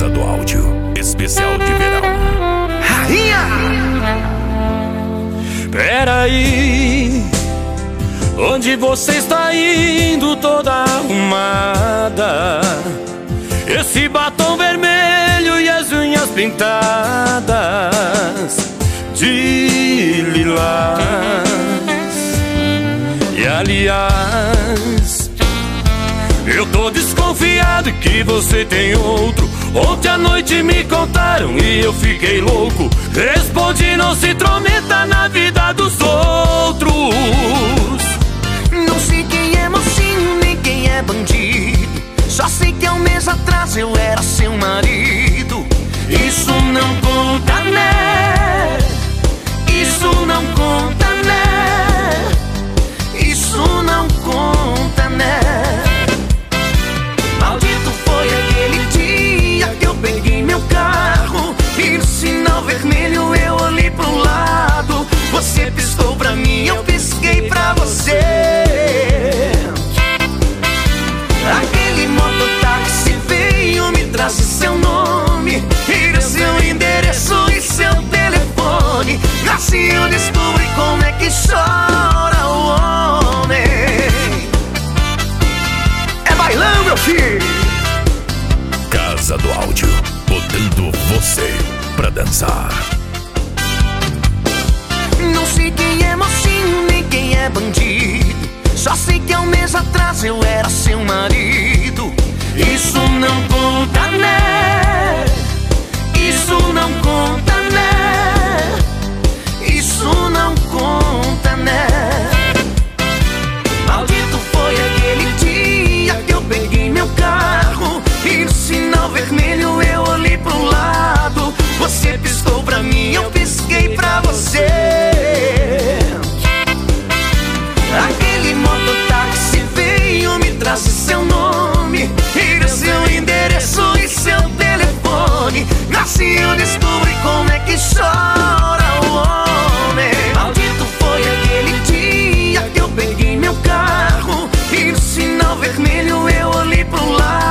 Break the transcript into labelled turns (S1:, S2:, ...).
S1: Casa do Áudio, especial de verão.
S2: Rainha!
S3: Peraí, onde você está indo toda arrumada? Esse batom vermelho e as unhas pintadas de lilás. E aliás, eu tô desconfiado que você tem outro. Ontem à noite me contaram e eu fiquei louco. Respondi, não se intrometa na vida dos outros.
S2: Não sei quem é mocinho, nem quem é bandido. Só sei que há um mês atrás eu era seu marido. Isso não conta, né? Isso não conta, né? Isso não conta, né? Maldito foi aquele dia que eu peguei meu carro e no sinal vermelho eu olhei pro lado. Você piscou pra mim, eu pisquei pra você. Aquele mototáxi veio me trazer seu nome e seu endereço e seu telefone. Assim eu descobri como é que chora o homem. É bailando, meu filho.
S1: Casa do Áudio, botando você pra dançar.
S2: Não sei quem é mocinho, nem quem é bandido. Só sei que há um mês atrás eu era seu marido. Isso não conta, né? Isso não conta, né? Isso não conta, né? Maldito foi aquele dia que eu peguei meu carro e no sinal vermelho eu olhei pro lado. Você piscou pra mim, eu pisquei pra você. Aquele mototáxi veio me trazer seu nome e seu endereço e seu telefone. Assim eu descobri como é que chora o homem. Maldito foi aquele dia que eu peguei meu carro e no sinal vermelho eu olhei pro lado.